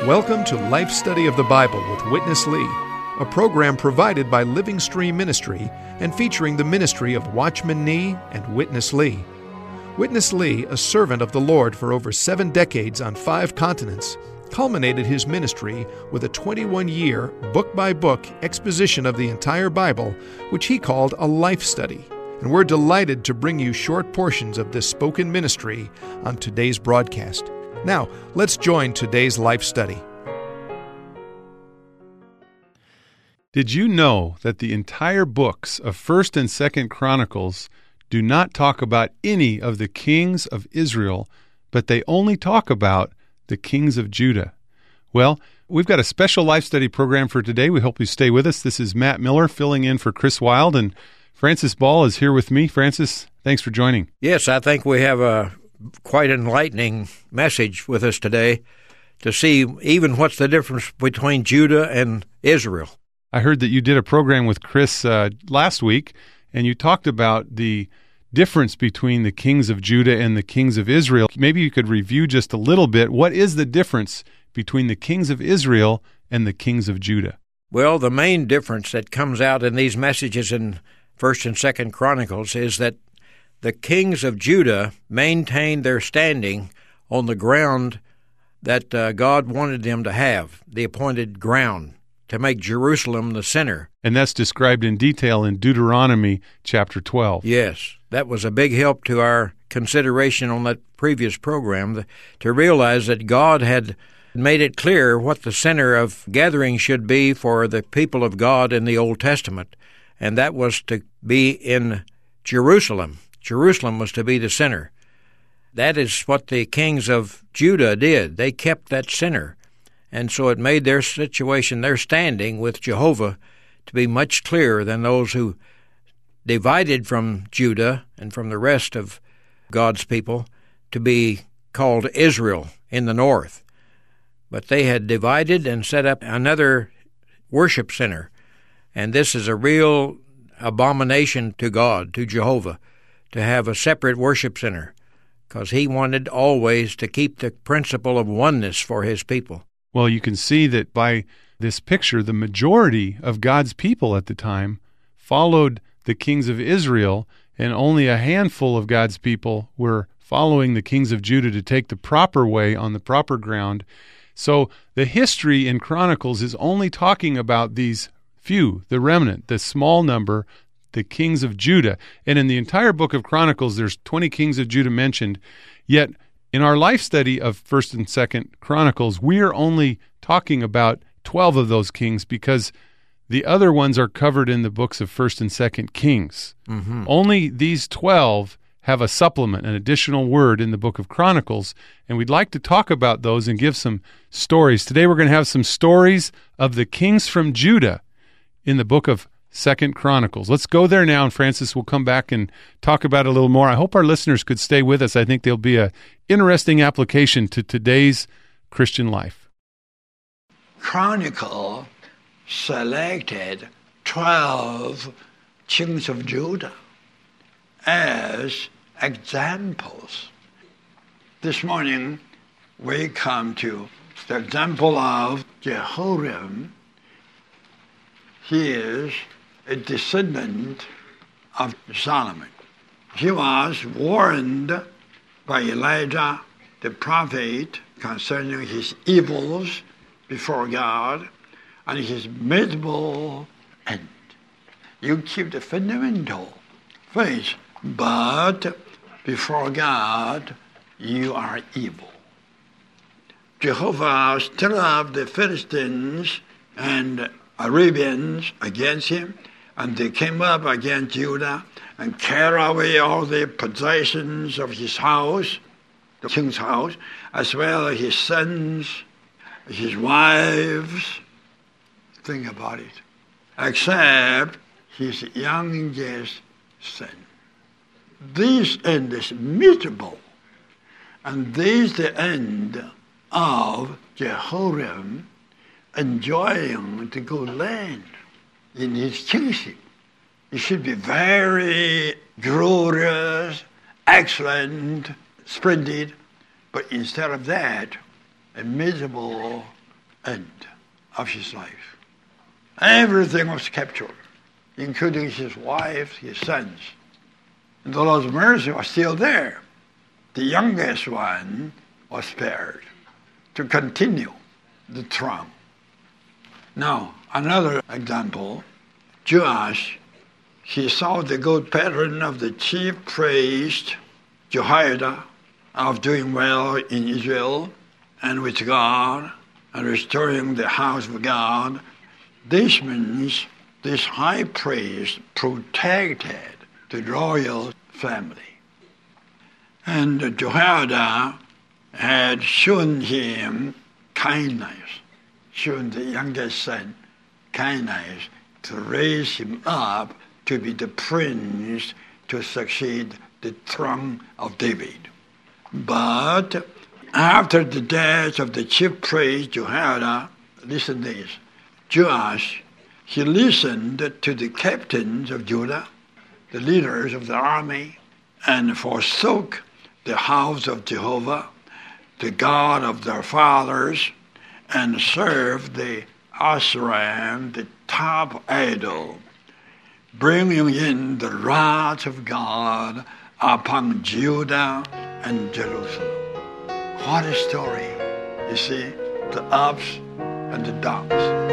Welcome to Life Study of the Bible with Witness Lee, a program provided by Living Stream Ministry and featuring the ministry of Watchman Nee and Witness Lee. Witness Lee, a servant of the Lord for over 7 decades on 5 continents, culminated his ministry with a 21-year, book-by-book exposition of the entire Bible, which he called a life study. And we're delighted to bring you short portions of this spoken ministry on today's broadcast. Now, let's join today's life study. Did you know that the entire books of 1st and 2nd Chronicles do not talk about any of the kings of Israel, but they only talk about the kings of Judah? Well, we've got a special life study program for today. We hope you stay with us. This is Matt Miller filling in for Chris Wild, and Francis Ball is here with me. Francis, thanks for joining. Yes, I think we have a quite enlightening message with us today to see even what's the difference between Judah and Israel. I heard that you did a program with Chris last week, and you talked about the difference between the kings of Judah and the kings of Israel. Maybe you could review just a little bit. What is the difference between the kings of Israel and the kings of Judah? Well, the main difference that comes out in these messages in 1st and 2nd Chronicles is that the kings of Judah maintained their standing on the ground that God wanted them to have, the appointed ground, to make Jerusalem the center. And that's described in detail in Deuteronomy chapter 12. Yes, that was a big help to our consideration on that previous program, to realize that God had made it clear what the center of gathering should be for the people of God in the Old Testament, and that was to be in Jerusalem. Jerusalem was to be the center. That is what the kings of Judah did. They kept that center. And so it made their situation, their standing with Jehovah, to be much clearer than those who divided from Judah and from the rest of God's people to be called Israel in the north. But they had divided and set up another worship center. And this is a real abomination to God, to Jehovah, to have a separate worship center, because he wanted always to keep the principle of oneness for his people. Well, you can see that by this picture, the majority of God's people at the time followed the kings of Israel, and only a handful of God's people were following the kings of Judah to take the proper way on the proper ground. So the history in Chronicles is only talking about these few, the remnant, the small number, the kings of Judah. And in the entire book of Chronicles, there's 20 kings of Judah mentioned. Yet in our life study of 1st and 2nd Chronicles, we are only talking about 12 of those kings, because the other ones are covered in the books of 1st and 2nd Kings. Mm-hmm. Only these 12 have a supplement, an additional word in the book of Chronicles, and we'd like to talk about those and give some stories. Today we're going to have some stories of the kings from Judah in the book of 2nd Chronicles. Let's go there now, and Francis will come back and talk about it a little more. I hope our listeners could stay with us. I think there'll be an interesting application to today's Christian life. Chronicle selected 12 kings of Judah as examples. This morning, we come to the example of Jehoram. He is a descendant of Solomon. He was warned by Elijah the prophet concerning his evils before God and his miserable end. You keep the fundamental faith, but before God you are evil. Jehovah stirred up the Philistines and Arabians against him, and they came up against Judah and carried away all the possessions of his house, the king's house, as well as his sons, his wives. Think about it. Except his youngest son. This end is miserable, and this is the end of Jehoram enjoying the good land in his kingship. It should be very glorious, excellent, splendid, but instead of that, a miserable end of his life. Everything was captured, including his wife, his sons. And the Lord's mercy was still there. The youngest one was spared to continue the throne. Now, another example, Joash, he saw the good pattern of the chief priest, Jehoiada, of doing well in Israel and with God and restoring the house of God. This means this high priest protected the royal family. And Jehoiada had shown him kindness, shown the youngest son kindness to raise him up to be the prince to succeed the throne of David. But after the death of the chief priest Jehoiada, listen to this, Joash, he listened to the captains of Judah, the leaders of the army, and forsook the house of Jehovah, the God of their fathers, and served the Asherim, the top idol, bringing in the wrath of God upon Judah and Jerusalem. What a story. You see, the ups and the downs.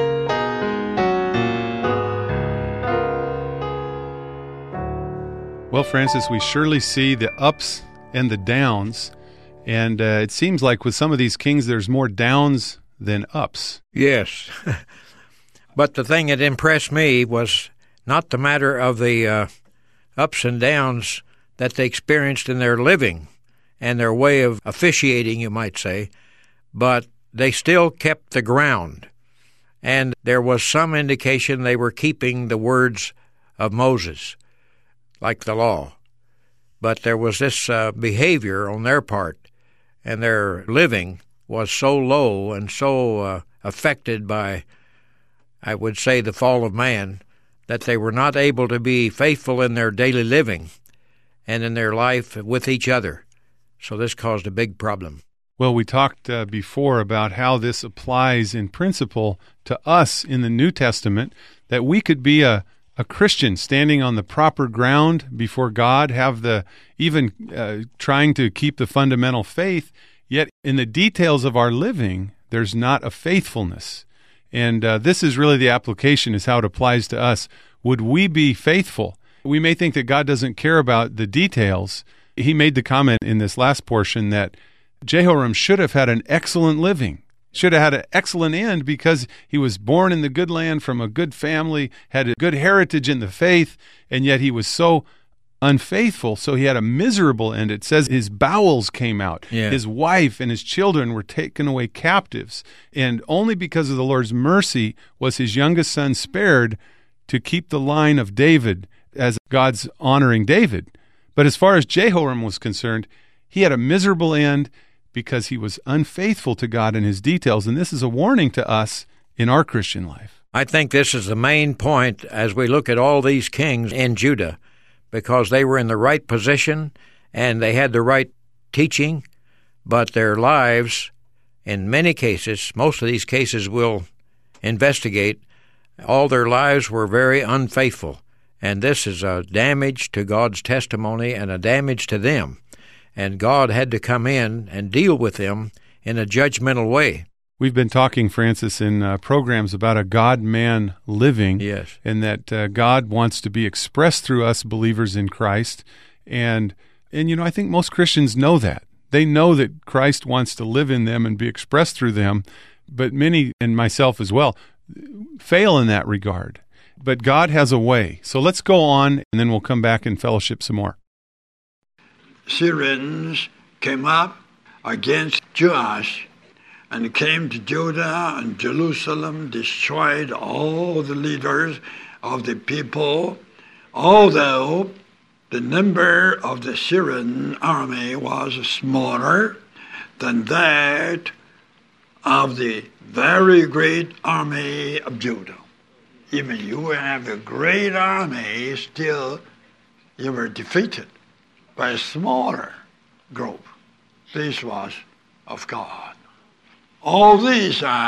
Well, Francis, we surely see the ups and the downs, and it seems like with some of these kings there's more downs than ups. Yes. But the thing that impressed me was not the matter of the ups and downs that they experienced in their living and their way of officiating, you might say, but they still kept the ground. And there was some indication they were keeping the words of Moses, like the law. But there was this behavior on their part, and their living was so low and so affected by, I would say, the fall of man, that they were not able to be faithful in their daily living and in their life with each other. So this caused a big problem. Well, we talked before about how this applies in principle to us in the New Testament, that we could be a Christian standing on the proper ground before God, have the even trying to keep the fundamental faith, yet in the details of our living, there's not a faithfulness. And this is really the application, is how it applies to us. Would we be faithful? We may think that God doesn't care about the details. He made the comment in this last portion that Jehoram should have had an excellent living, should have had an excellent end, because he was born in the good land from a good family, had a good heritage in the faith, and yet he was so unfaithful, so he had a miserable end. It says his bowels came out. Yeah. His wife and his children were taken away captives, and only because of the Lord's mercy was his youngest son spared to keep the line of David as God's honoring David. But as far as Jehoram was concerned, he had a miserable end because he was unfaithful to God in his details, and this is a warning to us in our Christian life. I think this is the main point as we look at all these kings in Judah, because they were in the right position and they had the right teaching, but their lives, in many cases, most of these cases we'll investigate, all their lives were very unfaithful. And this is a damage to God's testimony and a damage to them. And God had to come in and deal with them in a judgmental way. We've been talking, Francis, in programs about a God-man living. Yes. And that God wants to be expressed through us believers in Christ. And you know, I think most Christians know that. They know that Christ wants to live in them and be expressed through them. But many, and myself as well, fail in that regard. But God has a way. So let's go on, and then we'll come back and fellowship some more. Syrians came up against Joash and came to Judah and Jerusalem, destroyed all the leaders of the people, although the number of the Syrian army was smaller than that of the very great army of Judah. Even you have a great army, still you were defeated by a smaller group. This was of God. All these are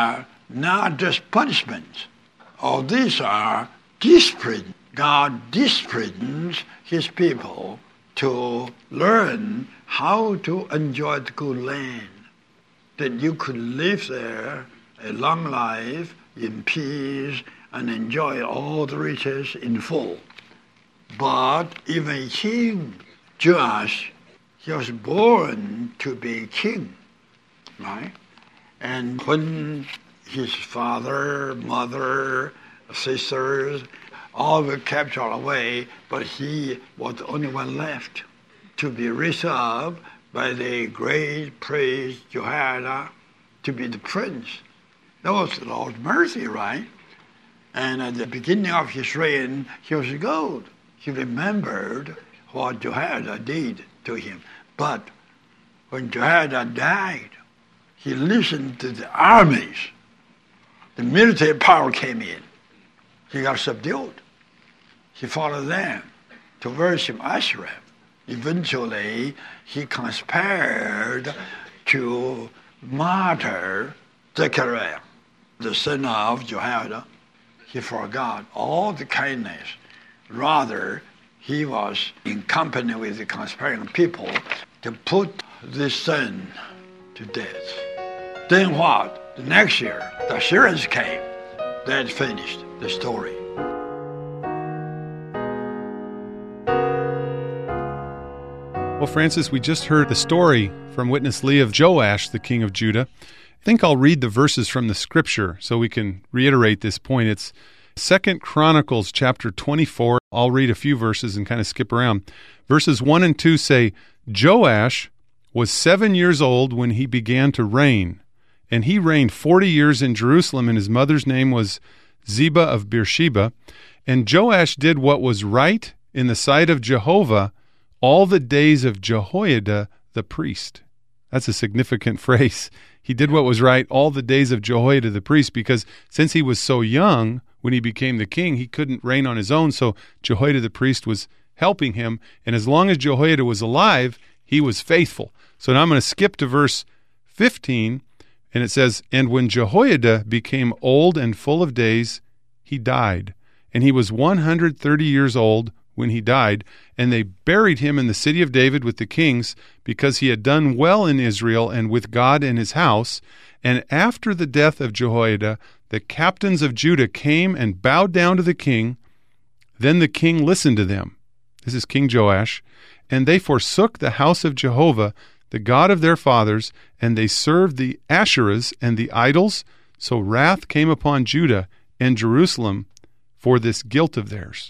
not just punishments. All these are discipline. God disciplines his people to learn how to enjoy the good land, that you could live there a long life in peace and enjoy all the riches in full. But even King Joash, he was born to be king, right? And when his father, mother, sisters, all were captured away, but he was the only one left to be raised up by the great priest Jehoiada to be the prince. That was the Lord's mercy, right? And at the beginning of his reign, he was good. He remembered what Jehoiada did to him. But when Jehoiada died, he listened to the armies. The military power came in. He got subdued. He followed them to worship Asherah. Eventually, he conspired to murder Zechariah, the son of Jehoiada. He forgot all the kindness. Rather, he was in company with the conspiring people to put this son to death. Then what? The next year, the Assyrians came. That finished the story. Well, Francis, we just heard the story from Witness Lee of Joash, the king of Judah. I think I'll read the verses from the scripture so we can reiterate this point. It's 2 Chronicles chapter 24. I'll read a few verses and kind of skip around. Verses 1 and 2 say, Joash was 7 years old when he began to reign, and he reigned 40 years in Jerusalem, and his mother's name was Ziba of Beersheba. And Joash did what was right in the sight of Jehovah all the days of Jehoiada the priest. That's a significant phrase. He did what was right all the days of Jehoiada the priest, because since he was so young when he became the king, he couldn't reign on his own, so Jehoiada the priest was helping him, and as long as Jehoiada was alive, he was faithful. So now I'm going to skip to verse 15, and it says, And when Jehoiada became old and full of days, he died, and he was 130 years old when he died, and they buried him in the city of David with the kings, because he had done well in Israel and with God in his house. And after the death of Jehoiada, the captains of Judah came and bowed down to the king. Then the king listened to them. This is King Joash. And they forsook the house of Jehovah, the God of their fathers, and they served the Asherahs and the idols. So wrath came upon Judah and Jerusalem for this guilt of theirs.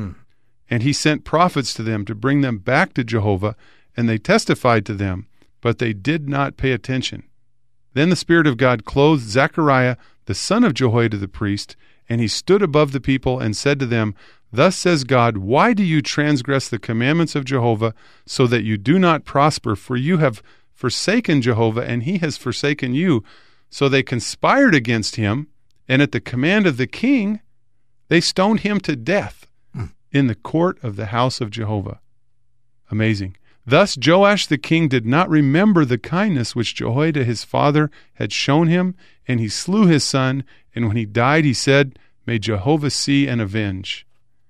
And he sent prophets to them to bring them back to Jehovah, and they testified to them, but they did not pay attention. Then the Spirit of God clothed Zechariah, the son of Jehoiada the priest, and he stood above the people and said to them, Thus says God, why do you transgress the commandments of Jehovah, so that you do not prosper? For you have forsaken Jehovah, and he has forsaken you. So they conspired against him, and at the command of the king, they stoned him to death in the court of the house of Jehovah. Amazing. Thus Joash the king did not remember the kindness which Jehoiada his father had shown him, and he slew his son, and when he died he said, May Jehovah see and avenge.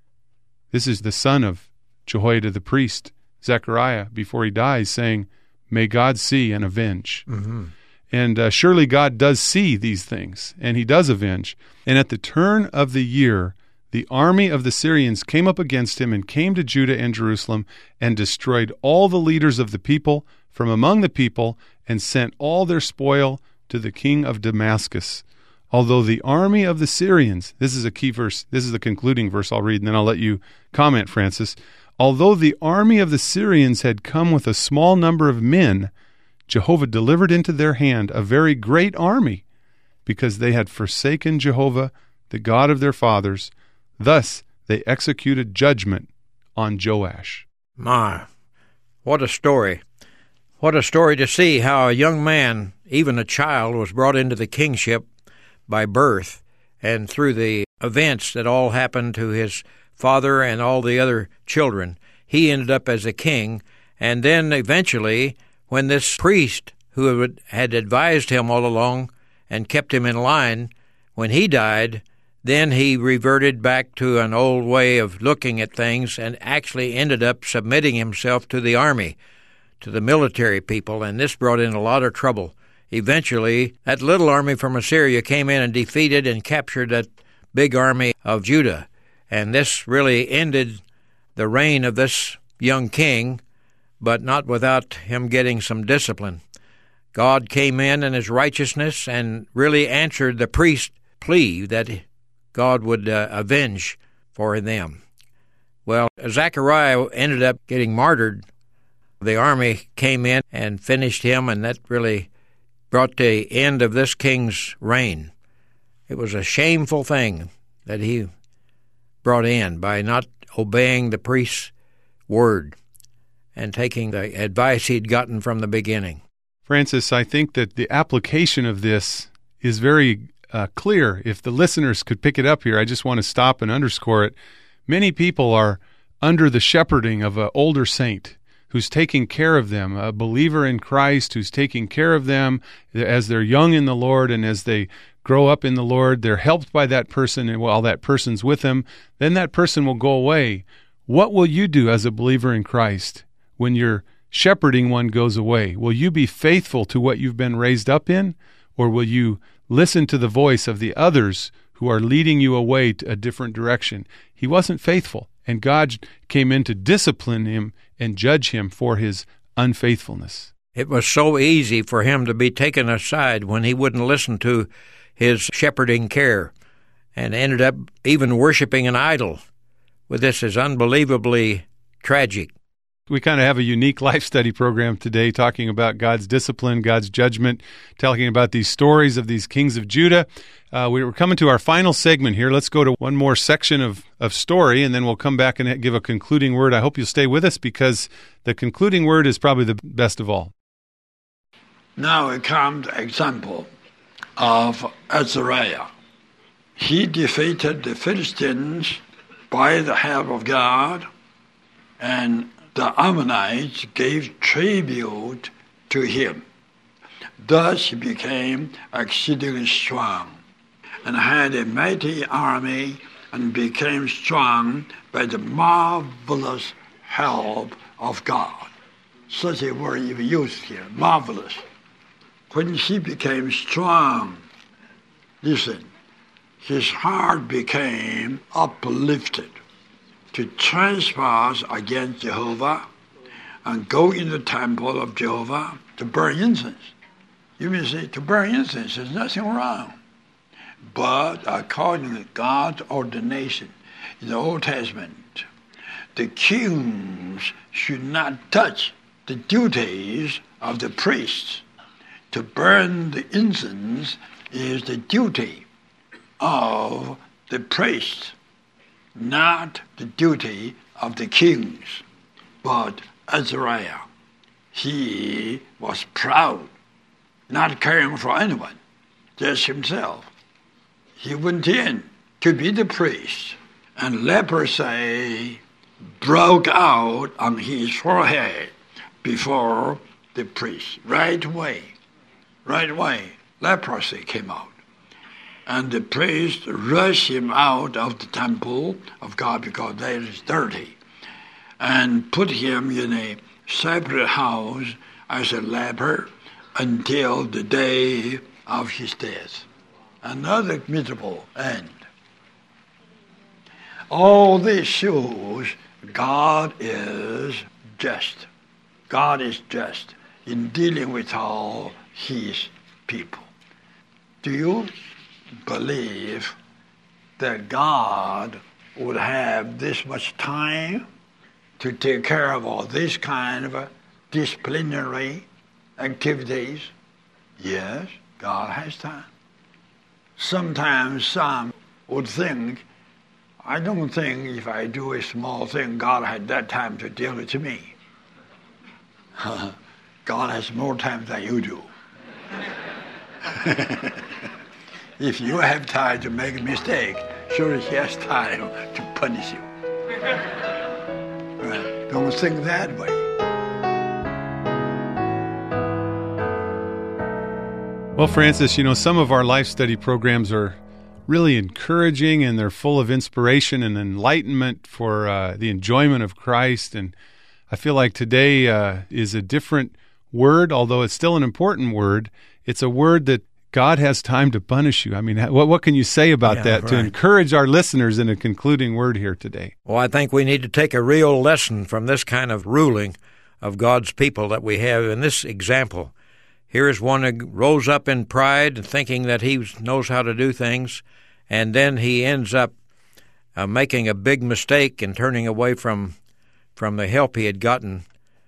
This is the son of Jehoiada the priest, Zechariah, before he dies, saying, May God see and avenge. And surely God does see these things, and he does avenge. And at the turn of the year, the army of the Syrians came up against him and came to Judah and Jerusalem and destroyed all the leaders of the people from among the people and sent all their spoil to the king of Damascus. Although the army of the Syrians, this is a key verse, this is the concluding verse I'll read, and then I'll let you comment, Francis. Although the army of the Syrians had come with a small number of men, Jehovah delivered into their hand a very great army, because they had forsaken Jehovah, the God of their fathers. Thus they executed judgment on Joash. My, what a story. What a story to see how a young man, even a child, was brought into the kingship by birth, and through the events that all happened to his father and all the other children, he ended up as a king. And then eventually, when this priest who had advised him all along and kept him in line When he died, then he reverted back to an old way of looking at things and actually ended up submitting himself to the army, to the military people, and this brought in a lot of trouble. Eventually, that little army from Assyria came in and defeated and captured that big army of Judah, and this really ended the reign of this young king, but not without him getting some discipline. God came in his righteousness and really answered the priest's plea that God would avenge for them. Well, Zechariah ended up getting martyred. The army came in and finished him, and that really brought the end of this king's reign. It was a shameful thing that he brought in by not obeying the priest's word and taking the advice he'd gotten from the beginning. Francis, I think that the application of this is very clear. If the listeners could pick it up here, I just want to stop and underscore it. Many people are under the shepherding of an older saint who's taking care of them, a believer in Christ who's taking care of them as they're young in the Lord, and as they grow up in the Lord, they're helped by that person, and while that person's with them, then that person will go away. What will you do as a believer in Christ when your shepherding one goes away? Will you be faithful to what you've been raised up in, or will you listen to the voice of the others who are leading you away to a different direction? He wasn't faithful, and God came in to discipline him and judge him for his unfaithfulness. It was so easy for him to be taken aside when he wouldn't listen to his shepherding care, and ended up even worshiping an idol. Well, this is unbelievably tragic. We kind of have a unique life study program today, talking about God's discipline, God's judgment, talking about these stories of these kings of Judah. We're coming to our final segment here. Let's go to one more section of story, and then we'll come back and give a concluding word. I hope you'll stay with us, because the concluding word is probably the best of all. Now it comes the example of Azariah. He defeated the Philistines by the help of God, and the Ammonites gave tribute to him. Thus he became exceedingly strong, and had a mighty army, and became strong by the marvelous help of God. Such a word even used here, marvelous. When he became strong, listen, his heart became uplifted to trespass against Jehovah and go in the temple of Jehovah to burn incense. You may say, to burn incense, there's nothing wrong. But according to God's ordination in the Old Testament, the kings should not touch the duties of the priests. To burn the incense is the duty of the priests, not the duty of the kings. But Azariah, he was proud, not caring for anyone, just himself. He went in to be the priest, and leprosy broke out on his forehead before the priest. Right away, leprosy came out. And the priest rushed him out of the temple of God, because that is dirty, and put him in a separate house as a leper until the day of his death. Another miserable end. All this shows God is just. God is just in dealing with all his people. Do you believe that God would have this much time to take care of all this kind of disciplinary activities? Yes, God has time. Sometimes some would think, I don't think if I do a small thing, God had that time to deal with me. God has more time than you do. If you have time to make a mistake, surely he has time to punish you. Right? Don't think that way. Well, Francis, some of our life study programs are really encouraging, and they're full of inspiration and enlightenment for the enjoyment of Christ. And I feel like today is a different word, although it's still an important word. It's a word that God has time to punish you. I mean, what can you say about that right. to encourage our listeners in a concluding word here today? Well, I think we need to take a real lesson from this kind of ruling of God's people that we have in this example. Here is one who rose up in pride, thinking that he knows how to do things, and then he ends up making a big mistake and turning away from the help he had gotten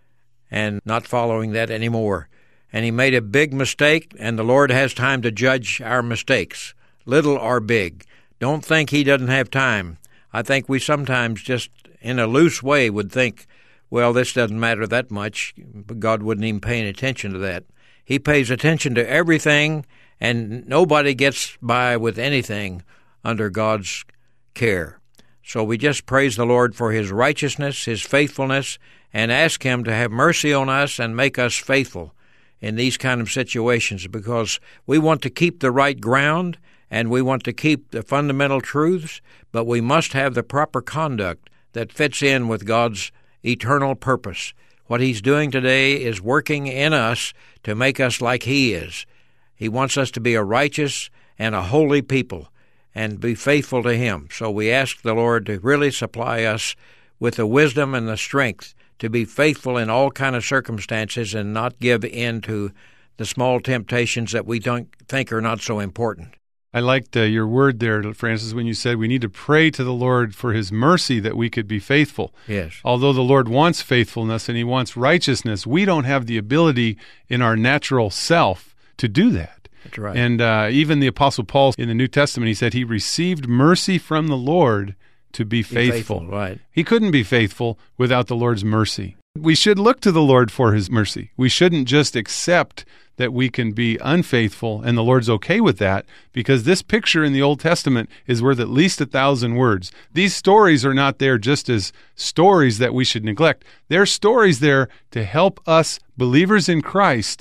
and not following that anymore. And he made a big mistake, and the Lord has time to judge our mistakes, little or big. Don't think he doesn't have time. I think we sometimes just in a loose way would think, well, this doesn't matter that much. God wouldn't even pay any attention to that. He pays attention to everything, and nobody gets by with anything under God's care. So we just praise the Lord for his righteousness, his faithfulness, and ask him to have mercy on us and make us faithful in these kind of situations, because we want to keep the right ground and we want to keep the fundamental truths, but we must have the proper conduct that fits in with God's eternal purpose. What he's doing today is working in us to make us like he is. He wants us to be a righteous and a holy people and be faithful to him. So we ask the Lord to really supply us with the wisdom and the strength to be faithful in all kind of circumstances and not give in to the small temptations that we don't think are not so important. I liked your word there, Francis, when you said we need to pray to the Lord for his mercy that we could be faithful. Yes. Although the Lord wants faithfulness and he wants righteousness, we don't have the ability in our natural self to do that. That's right. And even the Apostle Paul in the New Testament, he said he received mercy from the Lord to be faithful. Right. He couldn't be faithful without the Lord's mercy. We should look to the Lord for his mercy. We shouldn't just accept that we can be unfaithful and the Lord's okay with that, because this picture in the Old Testament is worth at least 1,000 words. These stories are not there just as stories that we should neglect. They're stories there to help us, believers in Christ,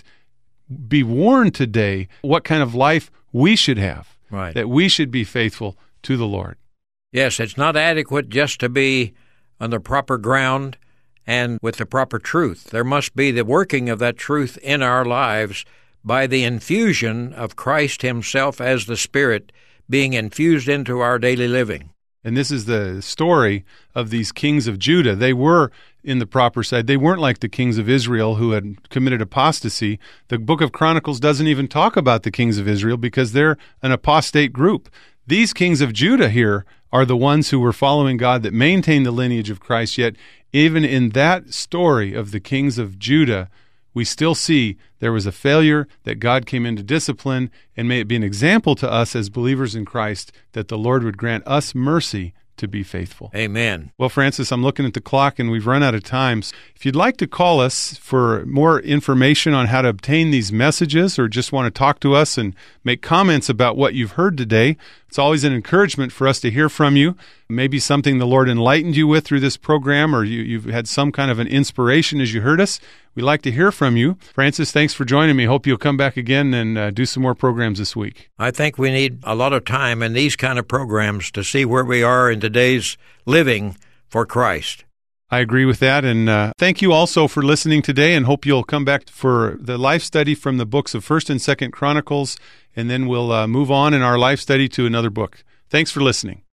be warned today what kind of life we should have, Right. that we should be faithful to the Lord. Yes, it's not adequate just to be on the proper ground and with the proper truth. There must be the working of that truth in our lives by the infusion of Christ himself as the Spirit being infused into our daily living. And this is the story of these kings of Judah. They were in the proper side. They weren't like the kings of Israel who had committed apostasy. The book of Chronicles doesn't even talk about the kings of Israel because they're an apostate group. These kings of Judah here are the ones who were following God, that maintained the lineage of Christ. Yet even in that story of the kings of Judah, we still see there was a failure, that God came into discipline, and may it be an example to us as believers in Christ that the Lord would grant us mercy to be faithful. Amen. Well, Francis, I'm looking at the clock and we've run out of time. If you'd like to call us for more information on how to obtain these messages, or just want to talk to us and make comments about what you've heard today, it's always an encouragement for us to hear from you. Maybe something the Lord enlightened you with through this program, or you've had some kind of an inspiration as you heard us. We'd like to hear from you. Francis, thanks for joining me. Hope you'll come back again and do some more programs this week. I think we need a lot of time in these kind of programs to see where we are in today's living for Christ. I agree with that, and thank you also for listening today, and hope you'll come back for the life study from the books of 1st and 2nd Chronicles, and then we'll move on in our life study to another book. Thanks for listening.